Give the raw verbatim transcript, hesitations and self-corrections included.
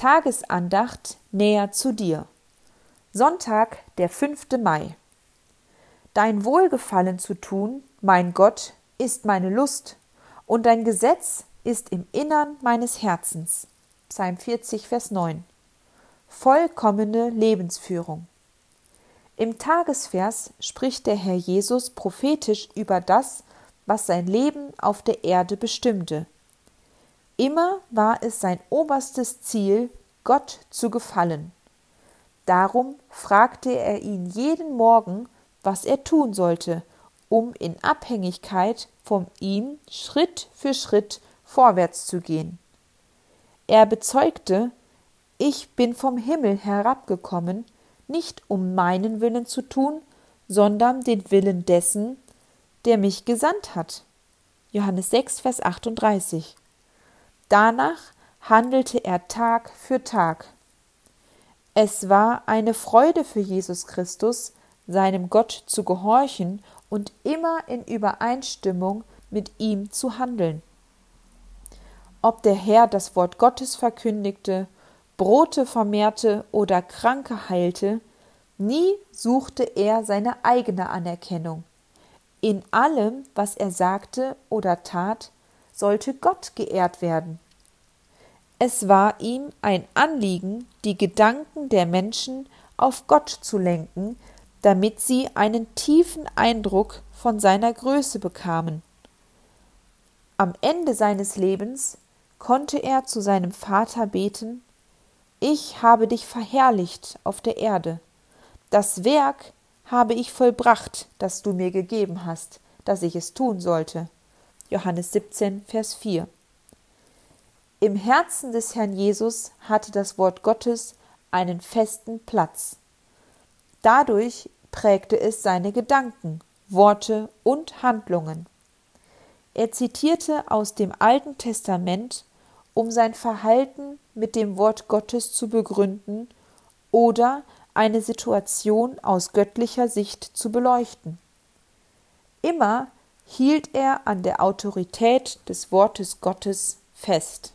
Tagesandacht näher zu dir. Sonntag, der fünfte Mai. Dein Wohlgefallen zu tun, mein Gott, ist meine Lust, und dein Gesetz ist im Innern meines Herzens. Psalm vierzig, Vers neun. Vollkommene Lebensführung. Im Tagesvers spricht der Herr Jesus prophetisch über das, was sein Leben auf der Erde bestimmte. Immer war es sein oberstes Ziel, Gott zu gefallen. Darum fragte er ihn jeden Morgen, was er tun sollte, um in Abhängigkeit von ihm Schritt für Schritt vorwärts zu gehen. Er bezeugte: Ich bin vom Himmel herabgekommen, nicht um meinen Willen zu tun, sondern den Willen dessen, der mich gesandt hat. Johannes sechs, Vers achtunddreißig. Danach handelte er Tag für Tag. Es war eine Freude für Jesus Christus, seinem Gott zu gehorchen und immer in Übereinstimmung mit ihm zu handeln. Ob der Herr das Wort Gottes verkündigte, Brote vermehrte oder Kranke heilte, nie suchte er seine eigene Anerkennung. In allem, was er sagte oder tat, sollte Gott geehrt werden. Es war ihm ein Anliegen, die Gedanken der Menschen auf Gott zu lenken, damit sie einen tiefen Eindruck von seiner Größe bekamen. Am Ende seines Lebens konnte er zu seinem Vater beten: Ich habe dich verherrlicht auf der Erde. Das Werk habe ich vollbracht, das du mir gegeben hast, dass ich es tun sollte. Johannes siebzehn, Vers vier. Im Herzen des Herrn Jesus hatte das Wort Gottes einen festen Platz. Dadurch prägte es seine Gedanken, Worte und Handlungen. Er zitierte aus dem Alten Testament, um sein Verhalten mit dem Wort Gottes zu begründen oder eine Situation aus göttlicher Sicht zu beleuchten. Immer hielt er an der Autorität des Wortes Gottes fest.